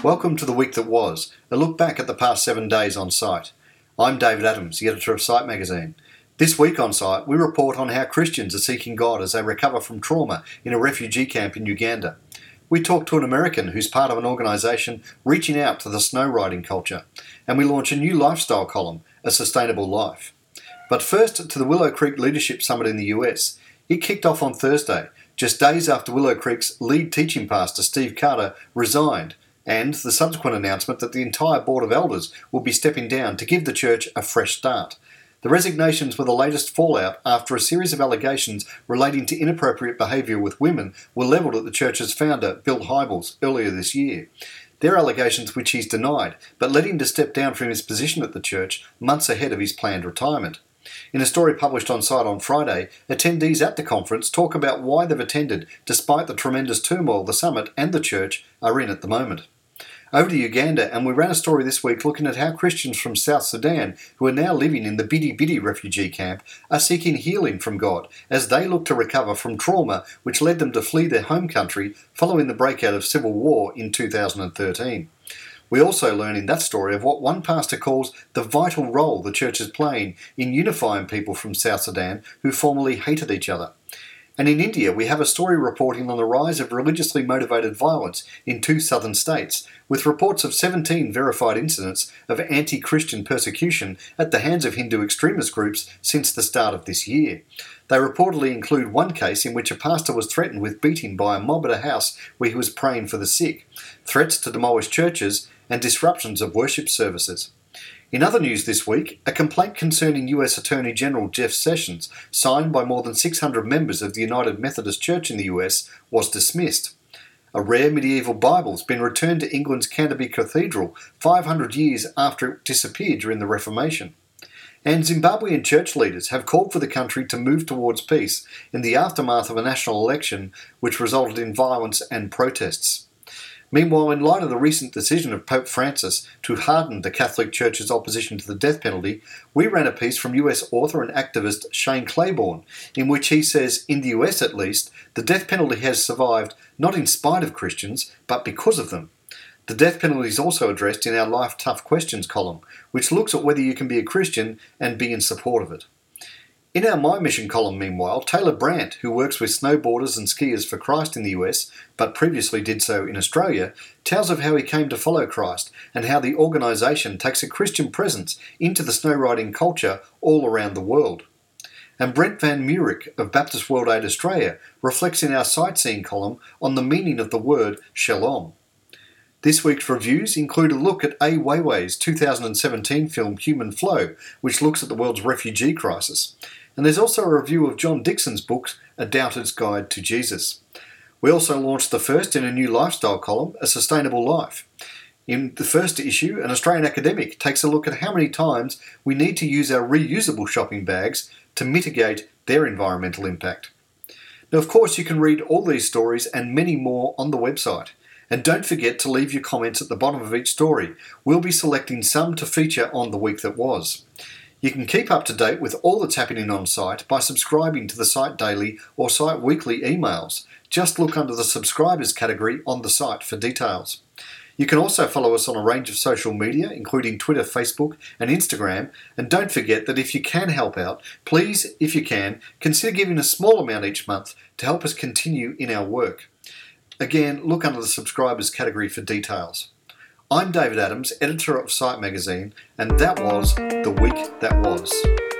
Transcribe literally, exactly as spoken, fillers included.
Welcome to the week that was, a look back at the past seven days on site. I'm David Adams, the editor of Site Magazine. This week on site, we report on how Christians are seeking God as they recover from trauma in a refugee camp in Uganda. We talk to an American who's part of an organisation reaching out to the snow riding culture. And we launch a new lifestyle column, A Sustainable Life. But first to the Willow Creek Leadership Summit in the U S. It kicked off on Thursday, just days after Willow Creek's lead teaching pastor Steve Carter resigned, and the subsequent announcement that the entire Board of Elders will be stepping down to give the church a fresh start. The resignations were the latest fallout after a series of allegations relating to inappropriate behaviour with women were levelled at the church's founder, Bill Hybels, earlier this year. They're allegations which he's denied, but led him to step down from his position at the church months ahead of his planned retirement. In a story published on site on Friday, attendees at the conference talk about why they've attended despite the tremendous turmoil the summit and the church are in at the moment. Over to Uganda, and we ran a story this week looking at how Christians from South Sudan, who are now living in the Bidi Bidi refugee camp, are seeking healing from God as they look to recover from trauma which led them to flee their home country following the breakout of civil war in two thousand thirteen. We also learn in that story of what one pastor calls the vital role the church is playing in unifying people from South Sudan who formerly hated each other. And in India, we have a story reporting on the rise of religiously motivated violence in two southern states, with reports of seventeen verified incidents of anti-Christian persecution at the hands of Hindu extremist groups since the start of this year. They reportedly include one case in which a pastor was threatened with beating by a mob at a house where he was praying for the sick, threats to demolish churches, and disruptions of worship services. In other news this week, a complaint concerning U S Attorney General Jeff Sessions, signed by more than six hundred members of the United Methodist Church in the U S, was dismissed. A rare medieval Bible has been returned to England's Canterbury Cathedral five hundred years after it disappeared during the Reformation. And Zimbabwean church leaders have called for the country to move towards peace in the aftermath of a national election which resulted in violence and protests. Meanwhile, in light of the recent decision of Pope Francis to harden the Catholic Church's opposition to the death penalty, we ran a piece from U S author and activist Shane Claiborne, in which he says, in the U S at least, the death penalty has survived not in spite of Christians, but because of them. The death penalty is also addressed in our Life Tough Questions column, which looks at whether you can be a Christian and be in support of it. In our My Mission column, meanwhile, Taylor Brandt, who works with snowboarders and skiers for Christ in the U S, but previously did so in Australia, tells of how he came to follow Christ and how the organisation takes a Christian presence into the snow riding culture all around the world. And Brent Van Murick of Baptist World Aid Australia reflects in our sightseeing column on the meaning of the word shalom. This week's reviews include a look at Ai Weiwei's two thousand seventeen film Human Flow, which looks at the world's refugee crisis. And there's also a review of John Dixon's book, A Doubter's Guide to Jesus. We also launched the first in a new lifestyle column, A Sustainable Life. In the first issue, an Australian academic takes a look at how many times we need to use our reusable shopping bags to mitigate their environmental impact. Now, of course, you can read all these stories and many more on the website. And don't forget to leave your comments at the bottom of each story. We'll be selecting some to feature on the week that was. You can keep up to date with all that's happening on site by subscribing to the Site Daily or Site Weekly emails. Just look under the subscribers category on the site for details. You can also follow us on a range of social media, including Twitter, Facebook and Instagram. And don't forget that if you can help out, please, if you can, consider giving a small amount each month to help us continue in our work. Again, look under the subscribers category for details. I'm David Adams, editor of Site Magazine, and that was The Week That Was.